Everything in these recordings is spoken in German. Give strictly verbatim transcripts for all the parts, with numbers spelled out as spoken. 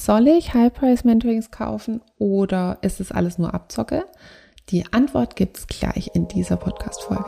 Soll ich High-Price-Mentorings kaufen oder ist es alles nur Abzocke? Die Antwort gibt's gleich in dieser Podcast-Folge.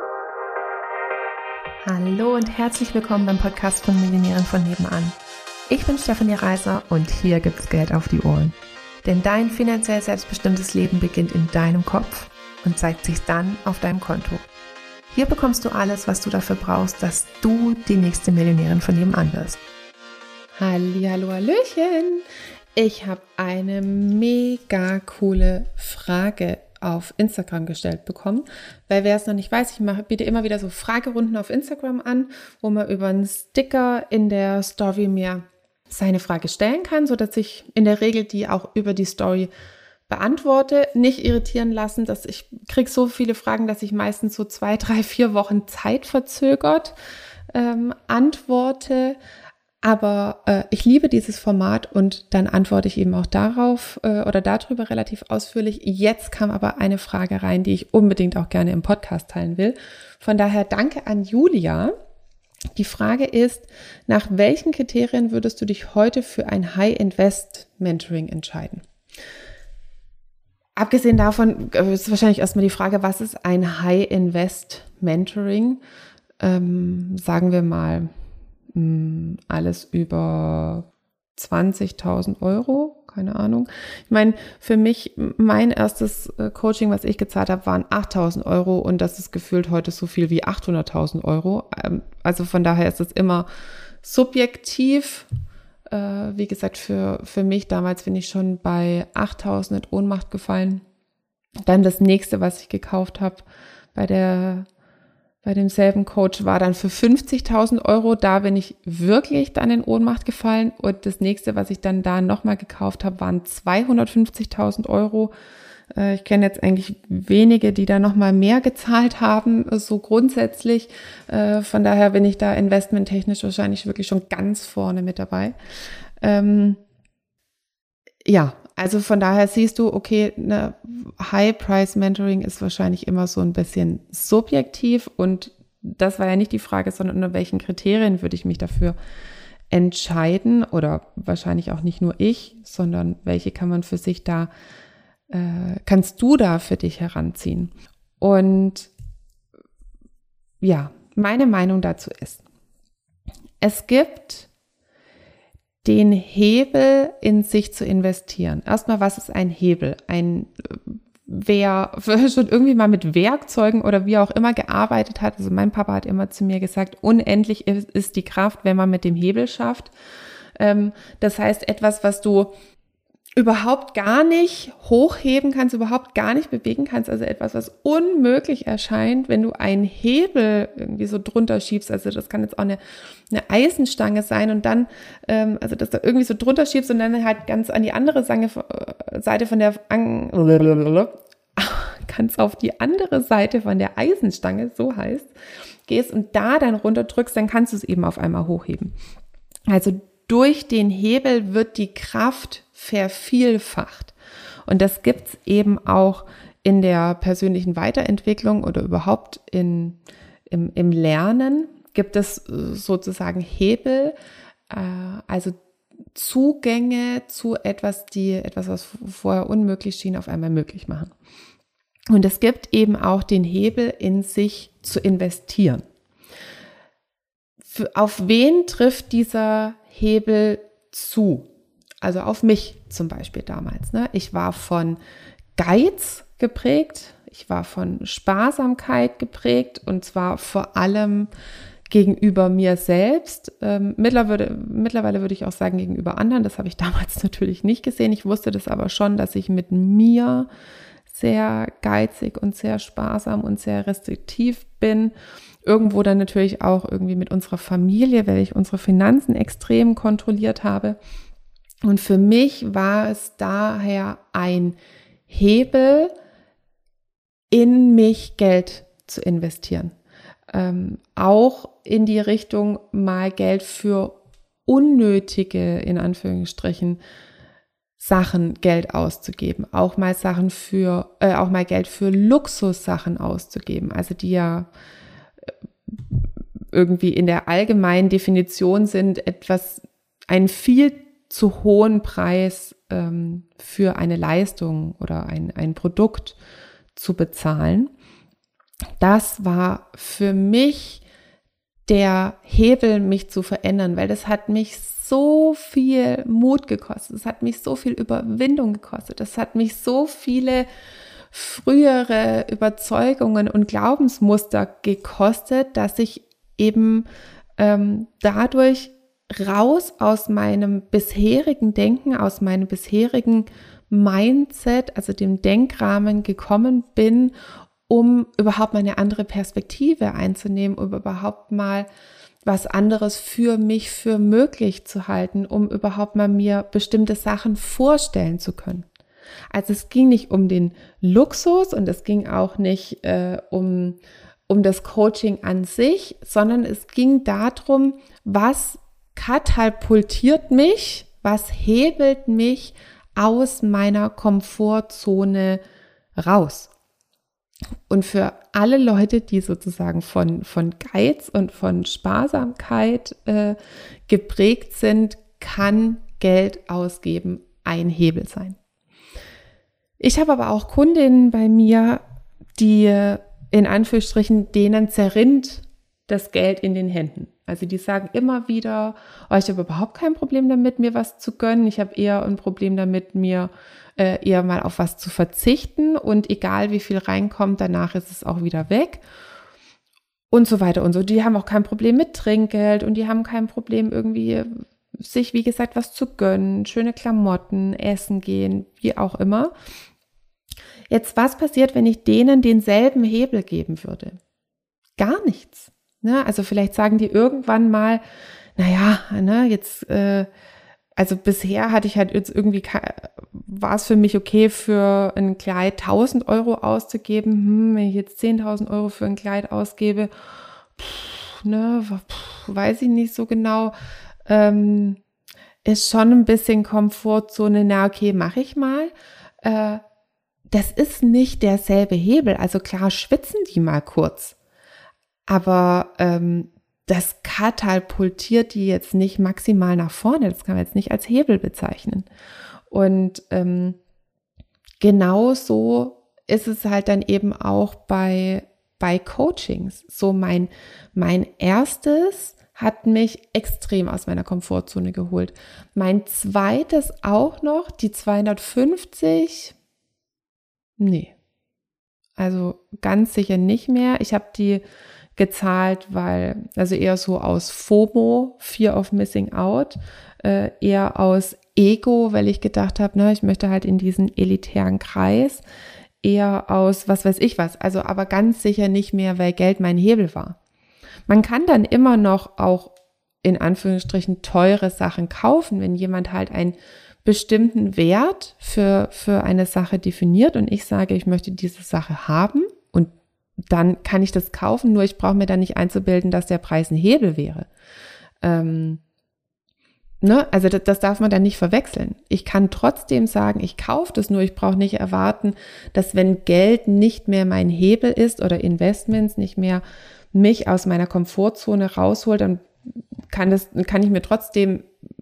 Hallo und herzlich willkommen beim Podcast von Millionären von nebenan. Ich bin Stefanie Reiser und hier gibt's Geld auf die Ohren. Denn dein finanziell selbstbestimmtes Leben beginnt in deinem Kopf und zeigt sich dann auf deinem Konto. Hier bekommst du alles, was du dafür brauchst, dass du die nächste Millionärin von nebenan wirst. Hallihallo, Hallöchen! Ich habe eine mega coole Frage auf Instagram gestellt bekommen, weil wer es noch nicht weiß, ich mache, biete immer wieder so Fragerunden auf Instagram an, wo man über einen Sticker in der Story mir seine Frage stellen kann, sodass ich in der Regel die auch über die Story beantworte. Nicht irritieren lassen, dass ich kriege so viele Fragen, dass ich meistens so zwei, drei, vier Wochen zeitverzögert ähm, antworte. Aber äh, ich liebe dieses Format und dann antworte ich eben auch darauf äh, oder darüber relativ ausführlich. Jetzt kam aber eine Frage rein, die ich unbedingt auch gerne im Podcast teilen will. Von daher danke an Julia. Die Frage ist, nach welchen Kriterien würdest du dich heute für ein High-Invest-Mentoring entscheiden? Abgesehen davon ist wahrscheinlich erstmal die Frage, was ist ein High-Invest-Mentoring? Ähm, sagen wir mal, alles über zwanzigtausend Euro, keine Ahnung. Ich meine, für mich, mein erstes Coaching, was ich gezahlt habe, waren achttausend Euro und das ist gefühlt heute so viel wie achthunderttausend Euro. Also von daher ist es immer subjektiv. Wie gesagt, für, für mich damals bin ich schon bei achttausend in Ohnmacht gefallen. Dann das nächste, was ich gekauft habe, bei der Bei demselben Coach war dann für fünfzigtausend Euro, da bin ich wirklich dann in Ohnmacht gefallen. Und das nächste, was ich dann da nochmal gekauft habe, waren zweihundertfünfzigtausend Euro. Ich kenne jetzt eigentlich wenige, die da nochmal mehr gezahlt haben, so grundsätzlich. Von daher bin ich da investmenttechnisch wahrscheinlich wirklich schon ganz vorne mit dabei. Ähm, ja, also von daher siehst du, okay, eine High-Price-Mentoring ist wahrscheinlich immer so ein bisschen subjektiv und das war ja nicht die Frage, sondern unter welchen Kriterien würde ich mich dafür entscheiden oder wahrscheinlich auch nicht nur ich, sondern welche kann man für sich da, äh, kannst du da für dich heranziehen? Und ja, meine Meinung dazu ist, es gibt den Hebel in sich zu investieren. Erstmal, was ist ein Hebel? Ein, wer schon irgendwie mal mit Werkzeugen oder wie auch immer gearbeitet hat, also mein Papa hat immer zu mir gesagt, unendlich ist die Kraft, wenn man mit dem Hebel schafft. Das heißt, etwas, was du überhaupt gar nicht hochheben kannst, überhaupt gar nicht bewegen kannst, also etwas, was unmöglich erscheint, wenn du einen Hebel irgendwie so drunter schiebst, also das kann jetzt auch eine, eine Eisenstange sein und dann, ähm, also dass du irgendwie so drunter schiebst und dann halt ganz an die andere Seite von der, ganz auf die andere Seite von der Eisenstange, so heißt, gehst und da dann runter drückst, dann kannst du es eben auf einmal hochheben. Also durch den Hebel wird die Kraft vervielfacht. Und das gibt's eben auch in der persönlichen Weiterentwicklung oder überhaupt in, im, im Lernen gibt es sozusagen Hebel, äh, also Zugänge zu etwas, die etwas, was vorher unmöglich schien, auf einmal möglich machen. Und es gibt eben auch den Hebel in sich zu investieren. Für, auf wen trifft dieser Hebel zu? Also auf mich zum Beispiel damals. Ne? Ich war von Geiz geprägt, ich war von Sparsamkeit geprägt und zwar vor allem gegenüber mir selbst. Ähm, mittlerweile, mittlerweile würde ich auch sagen gegenüber anderen. Das habe ich damals natürlich nicht gesehen. Ich wusste das aber schon, dass ich mit mir sehr geizig und sehr sparsam und sehr restriktiv bin. Irgendwo dann natürlich auch irgendwie mit unserer Familie, weil ich unsere Finanzen extrem kontrolliert habe. Und für mich war es daher ein Hebel, in mich Geld zu investieren. Ähm, auch in die Richtung, mal Geld für unnötige, in Anführungsstrichen, Sachen Geld auszugeben. Auch mal Sachen für, äh, auch mal Geld für Luxussachen auszugeben. Also die ja irgendwie in der allgemeinen Definition sind etwas, ein viel zu hohen Preis ähm, für eine Leistung oder ein, ein Produkt zu bezahlen. Das war für mich der Hebel, mich zu verändern, weil das hat mich so viel Mut gekostet, es hat mich so viel Überwindung gekostet, es hat mich so viele frühere Überzeugungen und Glaubensmuster gekostet, dass ich eben ähm, dadurch raus aus meinem bisherigen Denken, aus meinem bisherigen Mindset, also dem Denkrahmen gekommen bin, um überhaupt mal eine andere Perspektive einzunehmen, um überhaupt mal was anderes für mich für möglich zu halten, um überhaupt mal mir bestimmte Sachen vorstellen zu können. Also es ging nicht um den Luxus und es ging auch nicht äh, um, um das Coaching an sich, sondern es ging darum, was katapultiert mich, was hebelt mich aus meiner Komfortzone raus. Und für alle Leute, die sozusagen von, von Geiz und von Sparsamkeit äh, geprägt sind, kann Geld ausgeben ein Hebel sein. Ich habe aber auch Kundinnen bei mir, die in Anführungsstrichen, denen zerrinnt das Geld in den Händen. Also die sagen immer wieder, oh, ich habe überhaupt kein Problem damit, mir was zu gönnen. Ich habe eher ein Problem damit, mir äh, eher mal auf was zu verzichten. Und egal wie viel reinkommt, danach ist es auch wieder weg. Und so weiter und so. Die haben auch kein Problem mit Trinkgeld und die haben kein Problem irgendwie sich, wie gesagt, was zu gönnen, schöne Klamotten, essen gehen, wie auch immer. Jetzt, was passiert, wenn ich denen denselben Hebel geben würde? Gar nichts. Ne? Also vielleicht sagen die irgendwann mal, naja, ne, jetzt, äh, also bisher hatte ich halt jetzt irgendwie, war es für mich okay, für ein Kleid tausend Euro auszugeben. Hm, wenn ich jetzt zehntausend Euro für ein Kleid ausgebe, pff, ne, pff, weiß ich nicht so genau. Ähm, ist schon ein bisschen Komfortzone, na okay, mache ich mal. Äh, das ist nicht derselbe Hebel. Also klar schwitzen die mal kurz. Aber ähm, das katapultiert die jetzt nicht maximal nach vorne. Das kann man jetzt nicht als Hebel bezeichnen. Und ähm, genauso ist es halt dann eben auch bei, bei Coachings. So mein, mein erstes hat mich extrem aus meiner Komfortzone geholt. Mein zweites auch noch, die zweihundertfünfzig, nee, also ganz sicher nicht mehr. Ich habe die gezahlt, weil, also eher so aus FOMO, Fear of Missing Out, äh, eher aus Ego, weil ich gedacht habe, ne, ich möchte halt in diesen elitären Kreis, eher aus was weiß ich was, also aber ganz sicher nicht mehr, weil Geld mein Hebel war. Man kann dann immer noch auch in Anführungsstrichen teure Sachen kaufen, wenn jemand halt einen bestimmten Wert für, für eine Sache definiert und ich sage, ich möchte diese Sache haben und dann kann ich das kaufen, nur ich brauche mir dann nicht einzubilden, dass der Preis ein Hebel wäre. Ähm, ne? Also das, das darf man dann nicht verwechseln. Ich kann trotzdem sagen, ich kaufe das, nur ich brauche nicht erwarten, dass wenn Geld nicht mehr mein Hebel ist oder Investments nicht mehr mich aus meiner Komfortzone rausholt, dann kann, das, kann ich mir trotzdem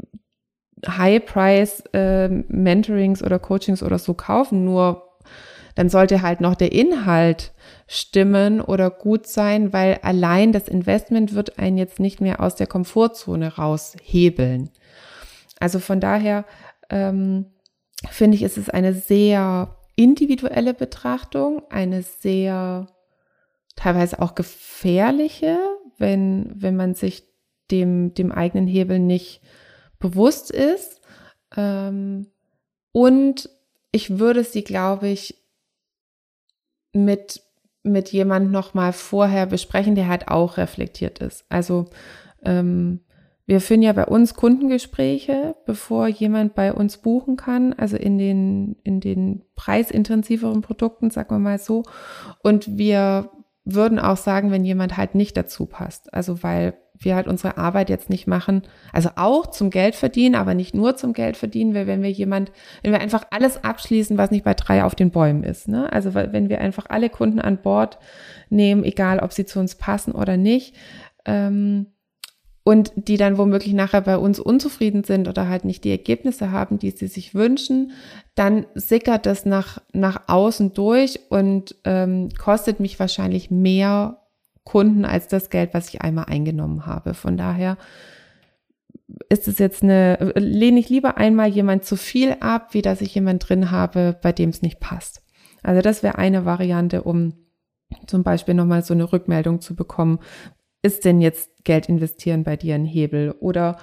High-Price-Mentorings äh, oder Coachings oder so kaufen, nur dann sollte halt noch der Inhalt stimmen oder gut sein, weil allein das Investment wird einen jetzt nicht mehr aus der Komfortzone raushebeln. Also von daher ähm, finde ich, ist es eine sehr individuelle Betrachtung, eine sehr teilweise auch gefährliche, wenn, wenn man sich dem, dem eigenen Hebel nicht bewusst ist. Ähm, und ich würde sie, glaube ich, mit, mit jemand noch mal vorher besprechen, der halt auch reflektiert ist. Also ähm, wir führen ja bei uns Kundengespräche, bevor jemand bei uns buchen kann, also in den, in den preisintensiveren Produkten, sagen wir mal so. Und wir würden auch sagen, wenn jemand halt nicht dazu passt. Also weil wir halt unsere Arbeit jetzt nicht machen, also auch zum Geld verdienen, aber nicht nur zum Geld verdienen, weil wenn wir jemand, wenn wir einfach alles abschließen, was nicht bei drei auf den Bäumen ist, ne? Also wenn wir einfach alle Kunden an Bord nehmen, egal ob sie zu uns passen oder nicht, ähm, und die dann womöglich nachher bei uns unzufrieden sind oder halt nicht die Ergebnisse haben, die sie sich wünschen, dann sickert das nach, nach außen durch und ähm, kostet mich wahrscheinlich mehr Kunden als das Geld, was ich einmal eingenommen habe. Von daher ist es jetzt eine, lehne ich lieber einmal jemand zu viel ab, wie dass ich jemand drin habe, bei dem es nicht passt. Also das wäre eine Variante, um zum Beispiel nochmal so eine Rückmeldung zu bekommen. Ist denn jetzt Geld investieren bei dir ein Hebel? Oder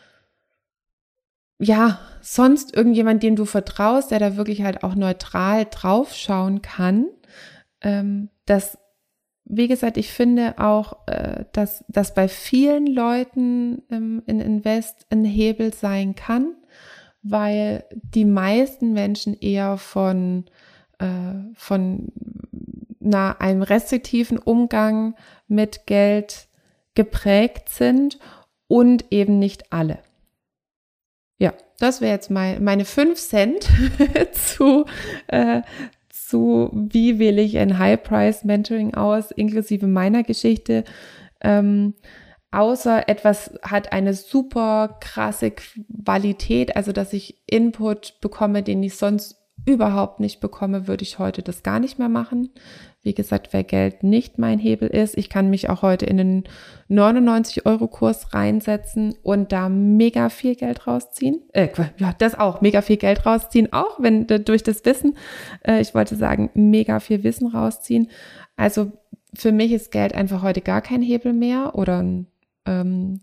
ja, sonst irgendjemand, dem du vertraust, der da wirklich halt auch neutral draufschauen kann. Ähm, das, wie gesagt, ich finde auch, äh, dass, dass bei vielen Leuten ähm, in Invest ein Hebel sein kann, weil die meisten Menschen eher von, äh, von na, einem restriktiven Umgang mit Geld geprägt sind und eben nicht alle. Ja, das wäre jetzt mein, meine fünf Cent zu, äh, zu wie wähle ich ein High-Price-Mentoring aus, inklusive meiner Geschichte. Ähm, außer etwas hat eine super krasse Qualität, also dass ich Input bekomme, den ich sonst überhaupt nicht bekomme, würde ich heute das gar nicht mehr machen. Wie gesagt, weil Geld nicht mein Hebel ist. Ich kann mich auch heute in den neunundneunzig Euro Kurs reinsetzen und da mega viel Geld rausziehen. Äh, ja, das auch, mega viel Geld rausziehen, auch wenn durch das Wissen, äh, ich wollte sagen, mega viel Wissen rausziehen. Also für mich ist Geld einfach heute gar kein Hebel mehr oder ähm,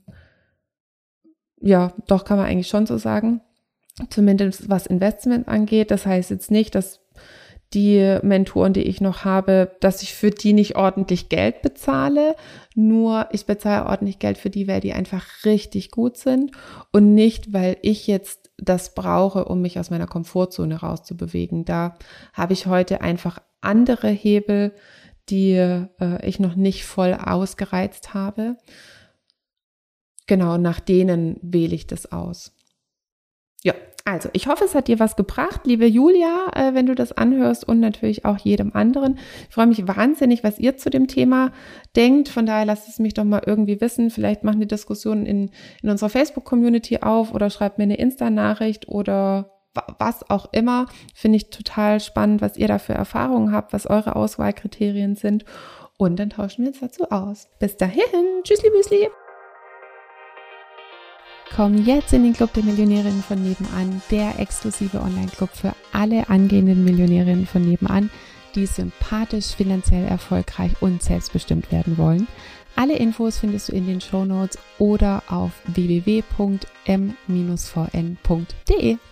ja, doch kann man eigentlich schon so sagen. Zumindest was Investment angeht. Das heißt jetzt nicht, dass die Mentoren, die ich noch habe, dass ich für die nicht ordentlich Geld bezahle. Nur ich bezahle ordentlich Geld für die, weil die einfach richtig gut sind und nicht, weil ich jetzt das brauche, um mich aus meiner Komfortzone rauszubewegen. Da habe ich heute einfach andere Hebel, die äh, ich noch nicht voll ausgereizt habe. Genau, nach denen wähle ich das aus. Ja, also ich hoffe, es hat dir was gebracht, liebe Julia, äh, wenn du das anhörst und natürlich auch jedem anderen. Ich freue mich wahnsinnig, was ihr zu dem Thema denkt. Von daher lasst es mich doch mal irgendwie wissen. Vielleicht machen die Diskussionen in, in unserer Facebook-Community auf oder schreibt mir eine Insta-Nachricht oder was auch immer. Finde ich total spannend, was ihr da für Erfahrungen habt, was eure Auswahlkriterien sind. Und dann tauschen wir uns dazu aus. Bis dahin. Tschüssli, Büsli. Komm jetzt in den Club der Millionärinnen von nebenan, der exklusive Online-Club für alle angehenden Millionärinnen von nebenan, die sympathisch, finanziell erfolgreich und selbstbestimmt werden wollen. Alle Infos findest du in den Shownotes oder auf w w w punkt m v n punkt d e.